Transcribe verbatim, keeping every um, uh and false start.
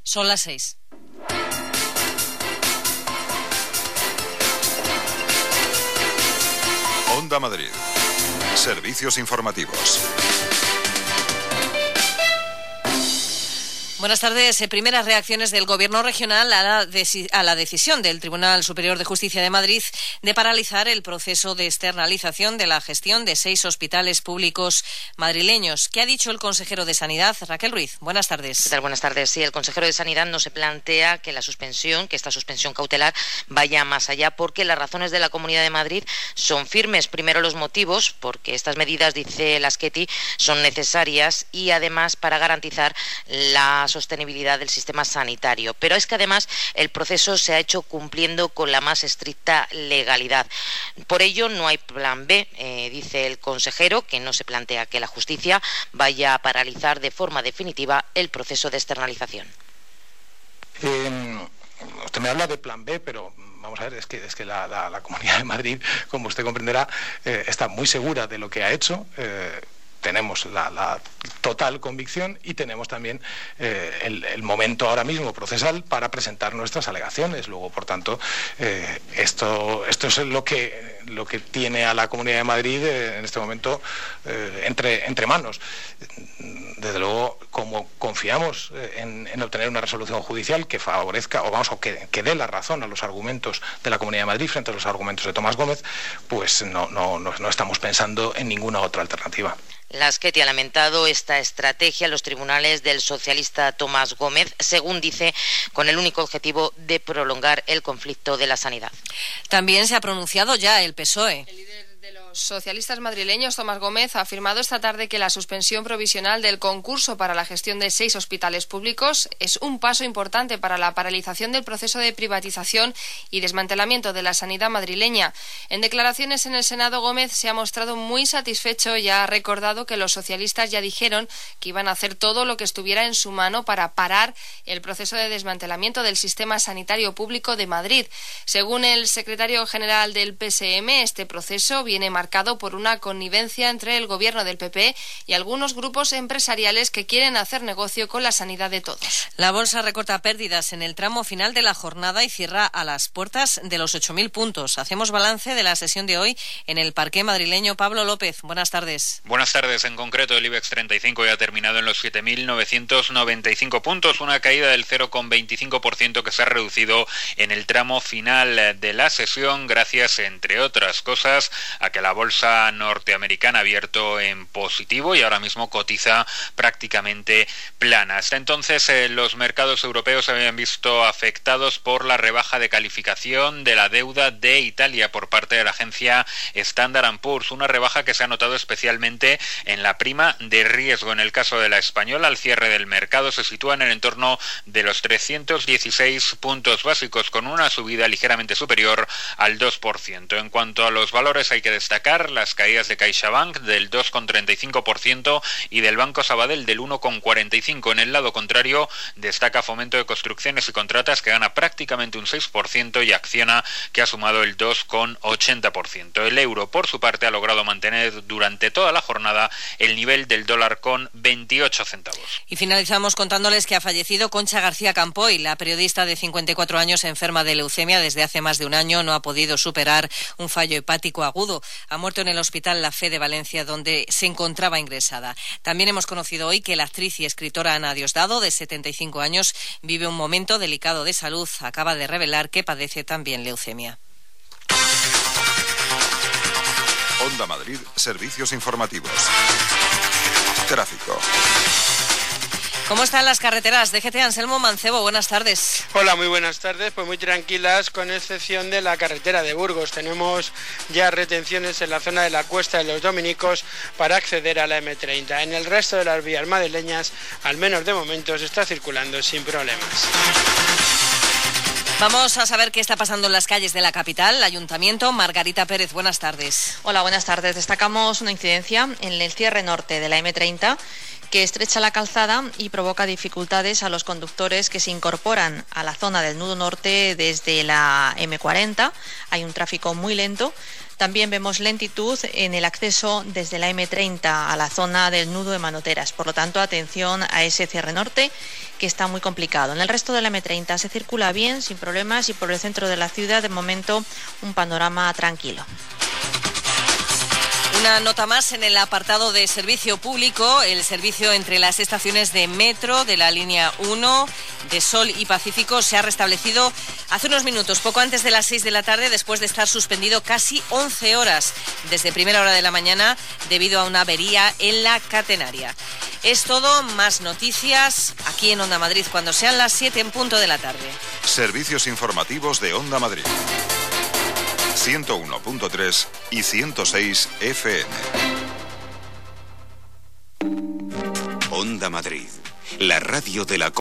Son las seis. Onda Madrid. Servicios informativos. Buenas tardes. Primeras reacciones del Gobierno regional a la, deci- a la decisión del Tribunal Superior de Justicia de Madrid de paralizar el proceso de externalización de la gestión de seis hospitales públicos madrileños. ¿Qué ha dicho el consejero de Sanidad, Raquel Ruiz? Buenas tardes. ¿Qué tal? Buenas tardes. Sí, el consejero de Sanidad no se plantea que la suspensión, que esta suspensión cautelar vaya más allá, porque las razones de la Comunidad de Madrid son firmes. Primero, los motivos, porque estas medidas, dice Laschetti, son necesarias y además para garantizar la sostenibilidad del sistema sanitario. Pero es que además el proceso se ha hecho cumpliendo con la más estricta legalidad. Por ello no hay plan B, eh, dice el consejero, que no se plantea que la justicia vaya a paralizar de forma definitiva el proceso de externalización. Eh, usted me habla de plan B, pero vamos a ver, es que, es que la, la, la Comunidad de Madrid, como usted comprenderá, eh, está muy segura de lo que ha hecho. Eh, Tenemos la, la total convicción y tenemos también eh, el, el momento ahora mismo procesal para presentar nuestras alegaciones. Luego, por tanto, eh, esto, esto es lo que, lo que tiene a la Comunidad de Madrid eh, en este momento eh, entre, entre manos. Desde luego, como confiamos en, en obtener una resolución judicial que favorezca, o vamos, o que, que dé la razón a los argumentos de la Comunidad de Madrid frente a los argumentos de Tomás Gómez, pues no, no, no, no estamos pensando en ninguna otra alternativa. Laschetti ha lamentado esta estrategia en los tribunales del socialista Tomás Gómez, según dice, con el único objetivo de prolongar el conflicto de la sanidad. También se ha pronunciado ya el P S O E. El líder de los socialistas madrileños, Tomás Gómez, ha afirmado esta tarde que la suspensión provisional del concurso para la gestión de seis hospitales públicos es un paso importante para la paralización del proceso de privatización y desmantelamiento de la sanidad madrileña. En declaraciones en el Senado, Gómez se ha mostrado muy satisfecho y ha recordado que los socialistas ya dijeron que iban a hacer todo lo que estuviera en su mano para parar el proceso de desmantelamiento del sistema sanitario público de Madrid. Según el secretario general del P S M, este proceso viene marcado por una connivencia entre el gobierno del P P y algunos grupos empresariales que quieren hacer negocio con la sanidad de todos. La bolsa recorta pérdidas en el tramo final de la jornada y cierra a las puertas de los ocho mil puntos. Hacemos balance de la sesión de hoy en el parqué madrileño. Pablo López, buenas tardes. Buenas tardes. En concreto, el IBEX treinta y cinco ya ha terminado en los siete mil novecientos noventa y cinco puntos, una caída del cero coma veinticinco por ciento que se ha reducido en el tramo final de la sesión, gracias, entre otras cosas, a que la bolsa norteamericana ha abierto en positivo y ahora mismo cotiza prácticamente plana. Hasta entonces, eh, los mercados europeos se habían visto afectados por la rebaja de calificación de la deuda de Italia por parte de la agencia Standard and Poor's, una rebaja que se ha notado especialmente en la prima de riesgo. En el caso de la española, al cierre del mercado se sitúa en el entorno de los trescientos dieciséis puntos básicos, con una subida ligeramente superior al dos por ciento. En cuanto a los valores, hay que destacar las caídas de CaixaBank del dos coma treinta y cinco por ciento y del Banco Sabadell del uno coma cuarenta y cinco por ciento. En el lado contrario, destaca Fomento de Construcciones y Contratas, que gana prácticamente un seis por ciento, y Acciona, que ha sumado el dos coma ochenta por ciento. El euro, por su parte, ha logrado mantener durante toda la jornada el nivel del dólar con veintiocho centavos. Y finalizamos contándoles que ha fallecido Concha García Campoy, la periodista de cincuenta y cuatro años enferma de leucemia desde hace más de un año. No ha podido superar un fallo hepático agudo. Ha muerto en el Hospital La Fe de Valencia, donde se encontraba ingresada. También hemos conocido hoy que la actriz y escritora Ana Diosdado, de setenta y cinco años, vive un momento delicado de salud. Acaba de revelar que padece también leucemia. Onda Madrid, servicios informativos. Tráfico. ¿Cómo están las carreteras? D G T, Anselmo Mancebo, buenas tardes. Hola, muy buenas tardes. Pues muy tranquilas, con excepción de la carretera de Burgos. Tenemos ya retenciones en la zona de la Cuesta de los Dominicos para acceder a la eme treinta. En el resto de las vías madrileñas, al menos de momento, se está circulando sin problemas. Vamos a saber qué está pasando en las calles de la capital. Ayuntamiento, Margarita Pérez, buenas tardes. Hola, buenas tardes. Destacamos una incidencia en el cierre norte de la eme treinta que estrecha la calzada y provoca dificultades a los conductores que se incorporan a la zona del nudo norte desde la eme cuarenta. Hay un tráfico muy lento También vemos lentitud en el acceso desde la eme treinta a la zona del nudo de Manoteras. Por lo tanto, atención a ese cierre norte que está muy complicado. En el resto de la eme treinta se circula bien, sin problemas, y por el centro de la ciudad, de momento, un panorama tranquilo. Una nota más en el apartado de servicio público. El servicio entre las estaciones de metro de la línea uno de Sol y Pacífico se ha restablecido hace unos minutos, poco antes de las seis de la tarde, después de estar suspendido casi once horas desde primera hora de la mañana debido a una avería en la catenaria. Es todo, más noticias aquí en Onda Madrid cuando sean las siete en punto de la tarde. Servicios informativos de Onda Madrid. ciento uno punto tres y ciento seis F M. Onda Madrid, la radio de la